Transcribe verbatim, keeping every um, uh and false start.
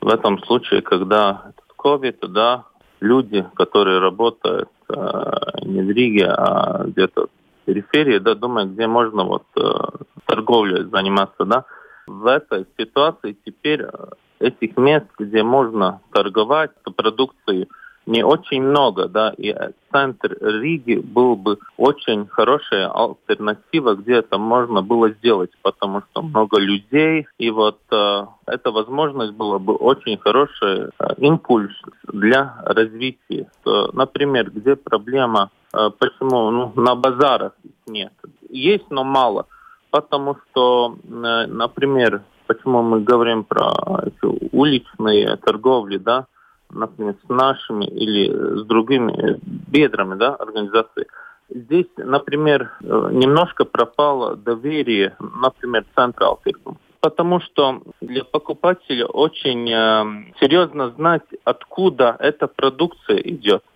в этом случае, когда этот ковид, да, люди, которые работают э, не в Риге, а где-то в периферии, да, думают, где можно вот э, торговлей заниматься, да. В этой ситуации теперь этих мест, где можно торговать продукцией, не очень много, да, и центр Риги был бы очень хорошая альтернатива, где это можно было сделать, потому что много людей, и вот э, эта возможность была бы очень хороший э, импульс для развития. Э, например, где проблема, э, почему ну, на базарах нет? Есть, но мало, потому что, э, например, почему мы говорим про эти уличные торговли, да, например, с нашими или с другими бедрами, да, организаций. Здесь, например, немножко пропало доверие, например, центра Алфиргум. Потому что для покупателя очень э, серьезно знать, откуда эта продукция идет.